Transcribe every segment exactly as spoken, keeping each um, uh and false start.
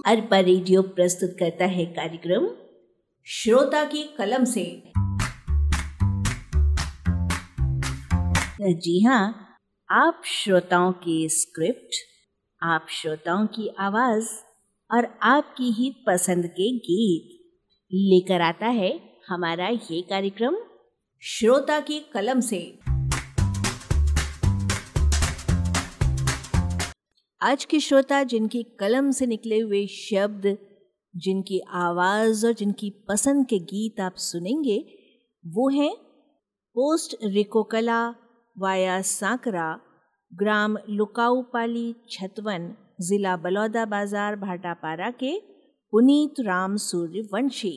Arpa radio प्रस्तुत करता है कार्यक्रम श्रोता की कलम से। जी हाँ, आप श्रोताओं की स्क्रिप्ट, आप श्रोताओं की आवाज और आपकी ही पसंद के गीत लेकर आता है हमारा ये कार्यक्रम श्रोता की कलम से। आज के श्रोता जिनकी कलम से निकले हुए शब्द, जिनकी आवाज़ और जिनकी पसंद के गीत आप सुनेंगे वो हैं पोस्ट रिकोकला वाया सांकरा, ग्राम लुकाऊपाली छतवन, जिला बलौदा बाजार भाटापारा के पुनीत राम सूर्यवंशी।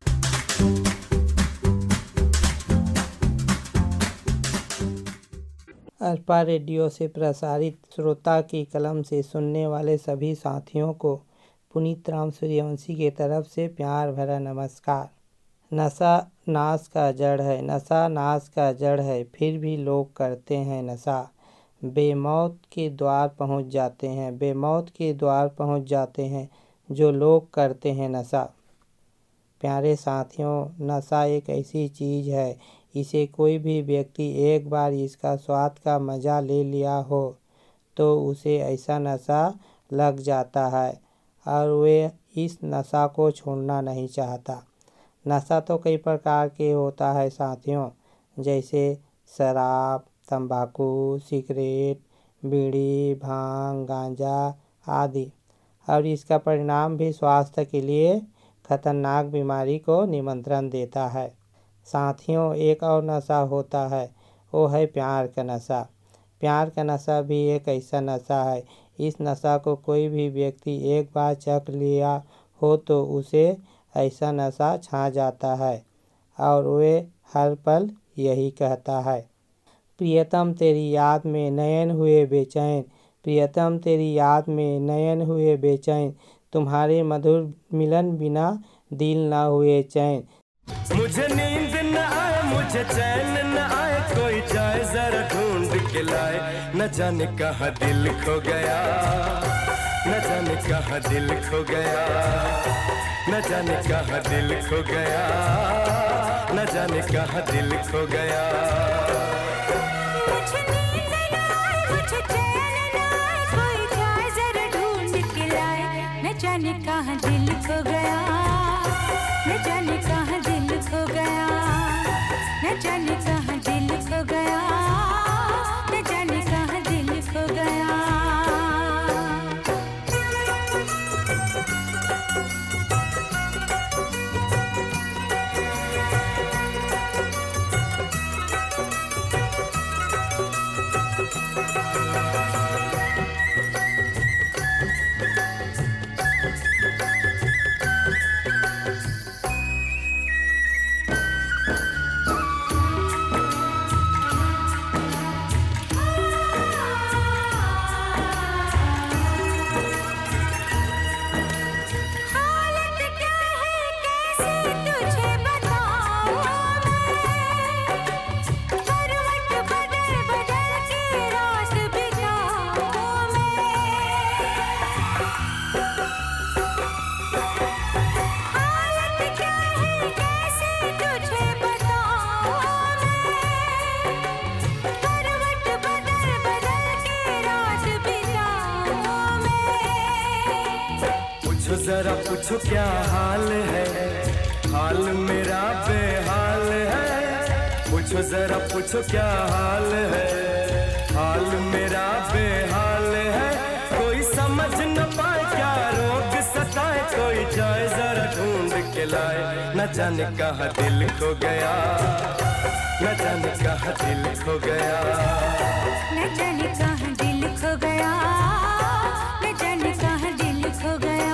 अरपा रेडियो से प्रसारित श्रोता की कलम से सुनने वाले सभी साथियों को पुनीत राम सूर्यवंशी की तरफ से प्यार भरा नमस्कार। नशा नाश का जड़ है, नशा नाश का जड़ है, फिर भी लोग करते हैं नशा। बेमौत के द्वार पहुंच जाते हैं, बेमौत के द्वार पहुंच जाते हैं जो लोग करते हैं नशा। प्यारे साथियों, नशा एक ऐसी चीज़ है, इसे कोई भी व्यक्ति एक बार इसका स्वाद का मज़ा ले लिया हो तो उसे ऐसा नशा लग जाता है और वे इस नशा को छोड़ना नहीं चाहता। नशा तो कई प्रकार के होता है साथियों, जैसे शराब, तंबाकू, सिगरेट, बीड़ी, भांग, गांजा आदि, और इसका परिणाम भी स्वास्थ्य के लिए खतरनाक बीमारी को निमंत्रण देता है। साथियों, एक और नशा होता है, वो है प्यार का नशा। प्यार का नशा भी एक ऐसा नशा है, इस नशा को कोई भी व्यक्ति एक बार चख लिया हो तो उसे ऐसा नशा छा जाता है और वे हर पल यही कहता है, प्रियतम तेरी याद में नयन हुए बेचैन, प्रियतम तेरी याद में नयन हुए बेचैन, तुम्हारे मधुर मिलन बिना दिल ना हुए चैन। मुझे नींद न आए, मुझे चैन न आए, कोई जाए जरा ढूंढ के लाए, न जाने कहाँ दिल खो गया, न जाने कहाँ दिल खो गया, न जाने कहाँ दिल खो गया, न जाने कहाँ दिल खो गया। मुझे नींद न आए, मुझे चैन न आए, कोई जाए जरा ढूंढ के लाए, न जाने कहाँ दिल खो गया, न जाने कहाँ दिल खो गया, न जाने कहाँ दिल खो गया, न जाने कहाँ दिल खो गया। जरा पूछो क्या हाल है, हाल मेरा बेहाल है, पूछो जरा पूछो क्या हाल है, हाल मेरा बेहाल है, कोई समझ न पाए क्या रोग सताए, कोई जाए जरा ढूंढ के लाए, न जाने कहाँ दिल खो गया, न जाने कहाँ दिल खो गया, न जाने कहाँ दिल खो गया, न जाने कहाँ दिल खो गया।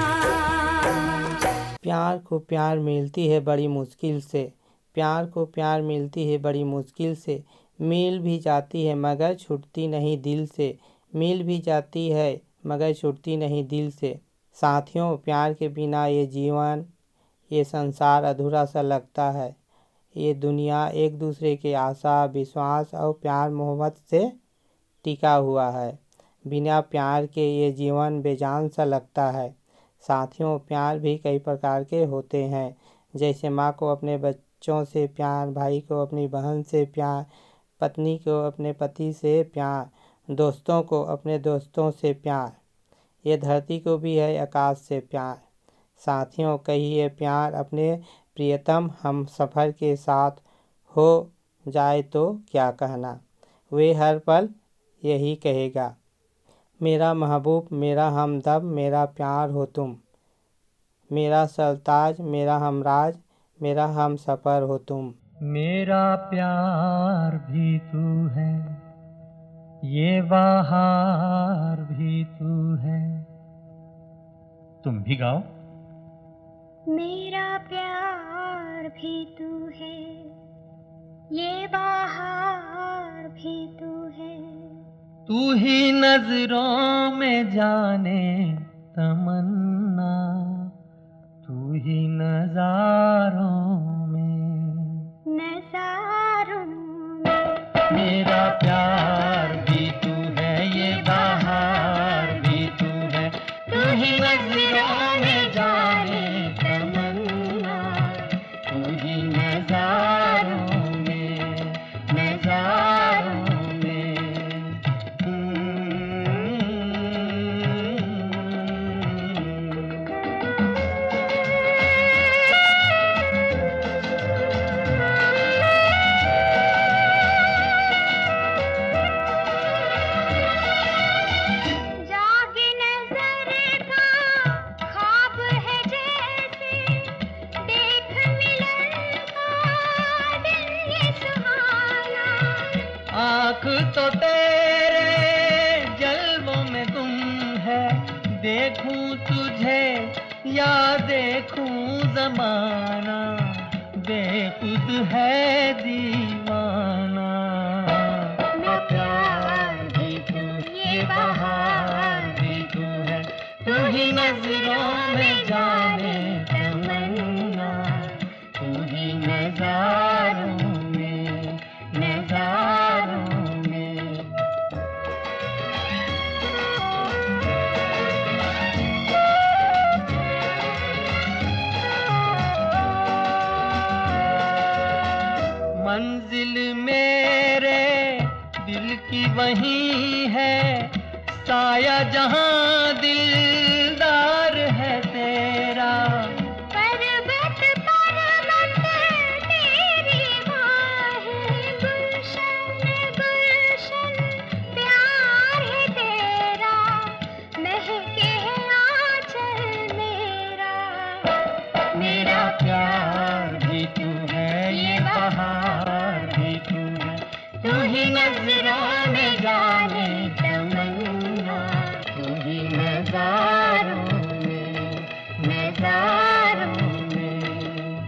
प्यार को प्यार मिलती है बड़ी मुश्किल से, प्यार को प्यार मिलती है बड़ी मुश्किल से, मिल भी जाती है मगर छूटती नहीं दिल से, मिल भी जाती है मगर छूटती नहीं दिल से। साथियों, प्यार के बिना ये जीवन, ये संसार अधूरा सा लगता है। ये दुनिया एक दूसरे के आशा, विश्वास और प्यार मोहब्बत से टिका हुआ है। बिना प्यार के ये जीवन बेजान सा लगता है। साथियों, प्यार भी कई प्रकार के होते हैं, जैसे माँ को अपने बच्चों से प्यार, भाई को अपनी बहन से प्यार, पत्नी को अपने पति से प्यार, दोस्तों को अपने दोस्तों से प्यार। ये धरती को भी है आकाश से प्यार। साथियों, कहिए प्यार अपने प्रियतम हम सफ़र के साथ हो जाए तो क्या कहना, वे हर पल यही कहेगा, मेरा महबूब, मेरा हमदम, मेरा प्यार हो तुम, मेरा सरताज, मेरा हमराज, मेरा हम सफ़र हो तुम। मेरा प्यार भी तू है, ये बहार भी तू है। तुम भी गाओ। मेरा प्यार भी तू है, ये बहार भी तू है। तू ही नजरों में जाने तमन्ना, तू ही नजारों में, नजारों में। मेरा प्यार भी तू है, ये बहार भी तू है। तू ही नजरों में जाने तमन्ना, तू ही नजारों में, नजारों में। जागी नजर का ख्वाब है जैसे, देख मिलन का दिन ये सुहाना। आँख तो तेरे जलवों में गुम है, देखूं तुझे या देखूं जमाना, बेखुद है दीवाना। मेरा प्यार भी तू, ये बहार भी तू है। तू ही नजरों में जाने तमन्ना, तू ही नजारों में, नजारों में। मंजिल मेरे दिल की वही है, साया जहां दिलदार है तेरा। पर्वत पर्वत तेरी बाहें, गुलशन गुलशन प्यार है तेरा, महके है आंचल मेरा। मेरा प्यार भी तू है, ये बहार भी तू है। तू ही नजरों में जाने तमन्ना, तू ही नजारों में, नजारों में।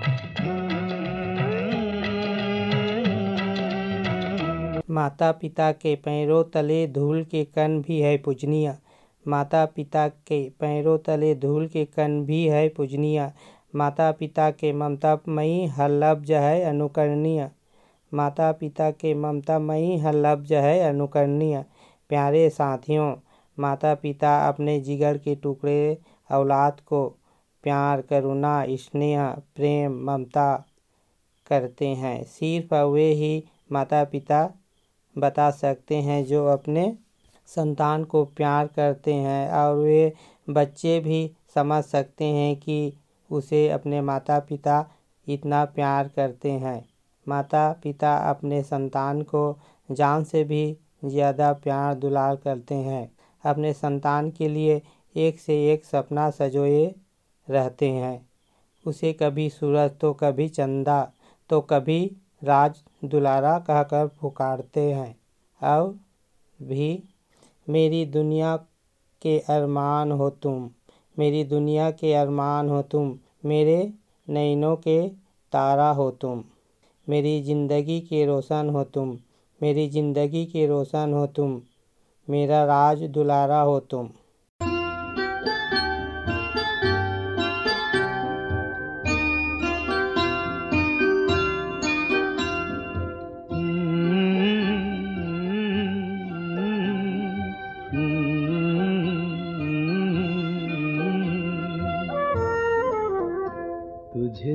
माता पिता के पैरों तले धूल के कण भी है पूजनीय, माता पिता के पैरों तले धूल के कण भी है पूजनीय। माता पिता के ममतामयी हर लफ्ज है अनुकरणीय, माता पिता के ममतामयी हर लफ्ज है अनुकरणीय। प्यारे साथियों, माता पिता अपने जिगर के टुकड़े औलाद को प्यार, करुणा, स्नेह, प्रेम, ममता करते हैं। सिर्फ वे ही माता पिता बता सकते हैं जो अपने संतान को प्यार करते हैं, और वे बच्चे भी समझ सकते हैं कि उसे अपने माता पिता इतना प्यार करते हैं। माता पिता अपने संतान को जान से भी ज़्यादा प्यार दुलार करते हैं। अपने संतान के लिए एक से एक सपना सजोए रहते हैं। उसे कभी सूरज तो कभी चंदा तो कभी राज दुलारा कहकर पुकारते हैं। और भी मेरी दुनिया के अरमान हो तुम, मेरी दुनिया के अरमान हो तुम, मेरे नैनों के तारा हो तुम, मेरी ज़िंदगी के रोशन हो तुम, मेरी ज़िंदगी के रोशन हो तुम, मेरा राज दुलारा हो तुम।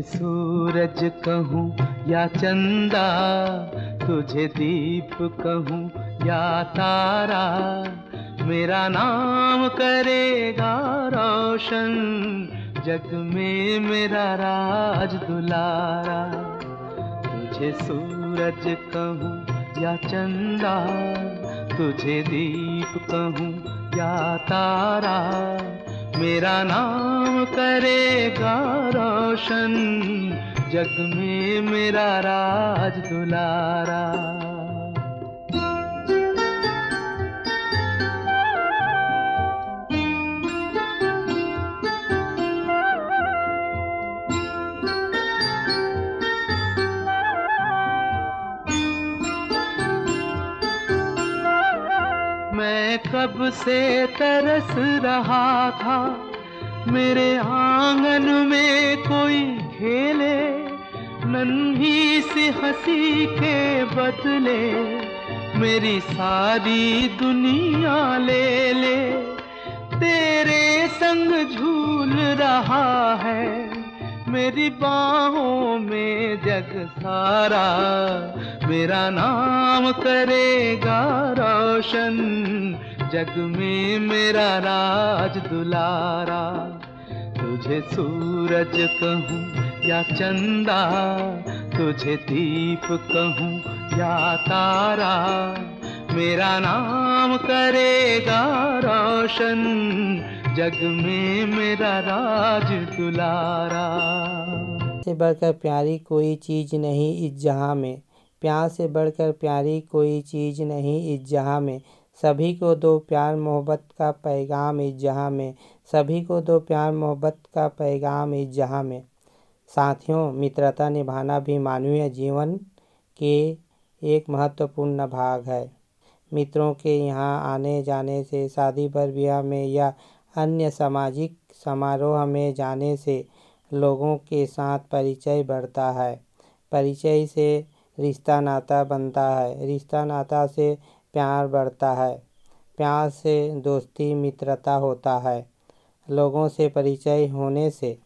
सूरज कहूँ या चंदा, तुझे दीप कहूँ या तारा, मेरा नाम करेगा रोशन, जग में मेरा राज दुलारा। तुझे सूरज कहूँ या चंदा, तुझे दीप कहूँ या तारा, मेरा नाम करेगा रोशन, जग में मेरा राज दुलारा। मैं कब से तरस रहा था, मेरे आंगन में कोई खेले, नन्ही सी हंसी के बदले मेरी सारी दुनिया ले ले। तेरे संग झूल रहा है मेरी बाहों में जग सारा, मेरा नाम करेगा रोशन, जग में मेरा राज दुलारा। तुझे सूरज कहूँ या चंदा, तुझे दीप कहूँ या तारा, मेरा नाम करेगा रोशन, जग में मेरा राज दुलारा। से बढ़कर प्यारी कोई चीज़ नहीं इस जहाँ में, प्यार से बढ़कर प्यारी कोई चीज़ नहीं इस जहाँ में, सभी को दो प्यार मोहब्बत का पैगाम इस जहाँ में, सभी को दो प्यार मोहब्बत का पैगाम इस जहाँ में। साथियों, मित्रता निभाना भी मानवीय जीवन के एक महत्वपूर्ण भाग है। मित्रों के यहाँ आने जाने से, शादी पर ब्याह में या अन्य सामाजिक समारोह में जाने से लोगों के साथ परिचय बढ़ता है। परिचय से रिश्ता नाता बनता है, रिश्ता नाता से प्यार बढ़ता है, प्यार से दोस्ती मित्रता होता है। लोगों से परिचय होने से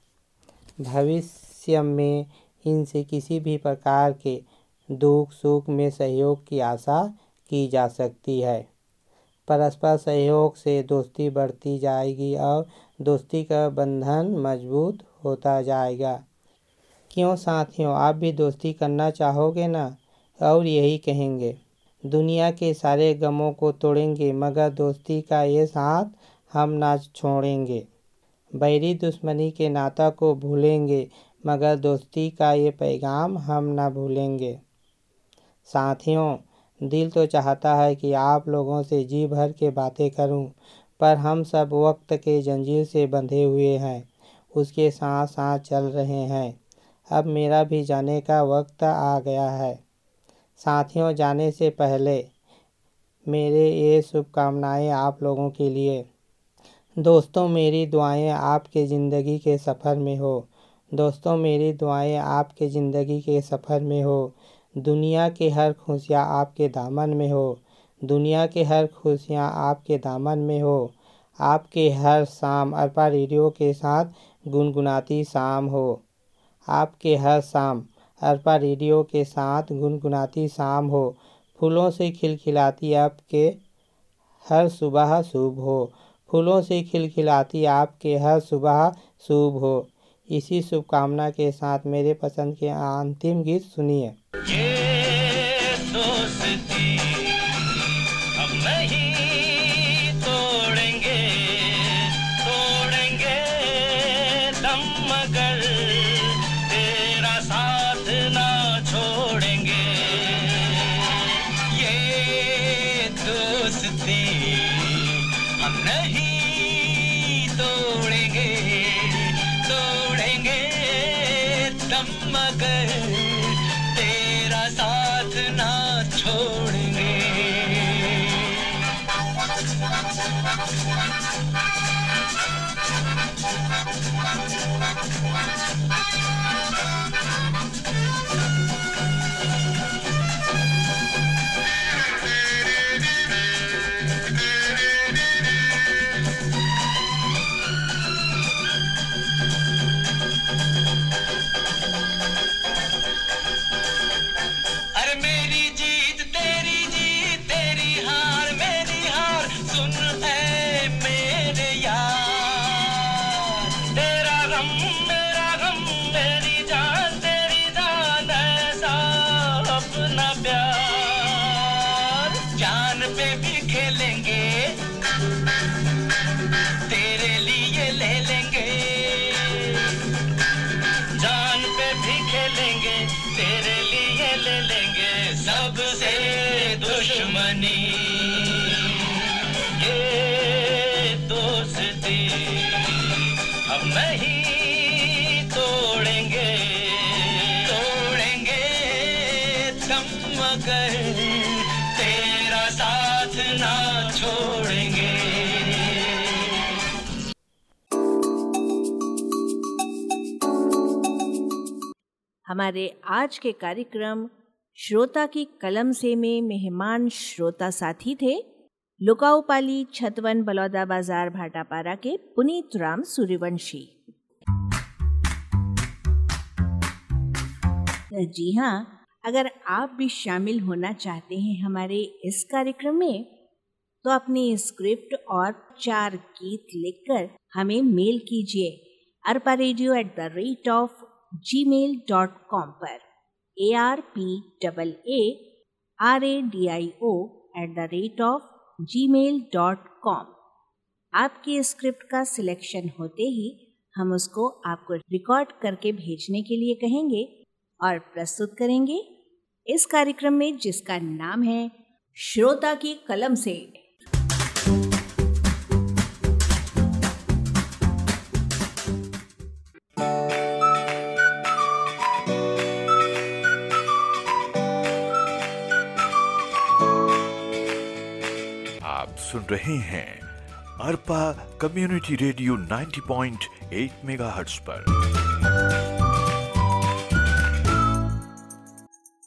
भविष्य में इनसे किसी भी प्रकार के दुख सुख में सहयोग की आशा की जा सकती है। परस्पर सहयोग से दोस्ती बढ़ती जाएगी और दोस्ती का बंधन मजबूत होता जाएगा। क्यों साथियों, आप भी दोस्ती करना चाहोगे ना? और यही कहेंगे, दुनिया के सारे गमों को तोड़ेंगे मगर दोस्ती का ये साथ हम ना छोड़ेंगे। बैरी दुश्मनी के नाता को भूलेंगे मगर दोस्ती का ये पैगाम हम ना भूलेंगे। साथियों, दिल तो चाहता है कि आप लोगों से जी भर के बातें करूं, पर हम सब वक्त के जंजीर से बंधे हुए हैं, उसके साथ साथ चल रहे हैं। अब मेरा भी जाने का वक्त आ गया है। साथियों, जाने से पहले मेरे ये शुभकामनाएं आप लोगों के लिए। दोस्तों, मेरी दुआएं आपके ज़िंदगी के सफ़र में हो। दोस्तों, मेरी दुआएं आपके ज़िंदगी के सफ़र में हो। दुनिया के हर खुशियाँ आपके दामन में हो। दुनिया के हर खुशियाँ आपके दामन में हो। आपके हर शाम अरपा रेडियो के साथ गुनगुनाती शाम हो। आपके हर शाम अरपा रेडियो के साथ गुनगुनाती शाम हो। फूलों से खिलखिलाती आपके हर सुबह शुभ हो। फूलों से खिलखिलाती आपके हर सुबह शुभ हो। इसी शुभकामना के साथ मेरे पसंद के अंतिम गीत सुनिए। ये दोस्ती हम नहीं तोड़ेंगे, तोड़ेंगे दम मगर तेरा साथ ना छोड़ेंगे। ये दोस्ती हम नहीं तोड़ेंगे, तोड़ेंगे दम मगर तेरा साथ ना छोड़ेंगे। सुन है मेरे यार, तेरा गम मेरा गम, मेरी जान तेरी जान, ऐसा अपना प्यार। जान पे भी खेलेंगे, तेरे लिए ले लेंगे, जान पे भी खेलेंगे, तेरे लिए ले लेंगे, सबसे दुश्मनी ये दोस्ती अब नहीं तोड़ेंगे, तोड़ेंगे थम मगर तेरा साथ ना छोड़ेंगे। हमारे आज के कार्यक्रम श्रोता की कलम से में मेहमान श्रोता साथी थे लुकाऊपाली छतवन बलौदा बाजार भाटापारा के पुनीत राम सूर्यवंशी। जी हाँ, अगर आप भी शामिल होना चाहते हैं हमारे इस कार्यक्रम में तो अपनी स्क्रिप्ट और चार गीत लिखकर हमें मेल कीजिए Arpa radio at the rate of Gmail dot com पर, A R P double A R A D I O at the rate of Gmail dot com. आपकी स्क्रिप्ट का सिलेक्शन होते ही हम उसको आपको रिकॉर्ड करके भेजने के लिए कहेंगे और प्रस्तुत करेंगे इस कार्यक्रम में, जिसका नाम है श्रोता की कलम से। सुन रहे हैं अरपा कम्युनिटी रेडियो नब्बे पॉइंट आठ मेगाहर्ट्ज पर।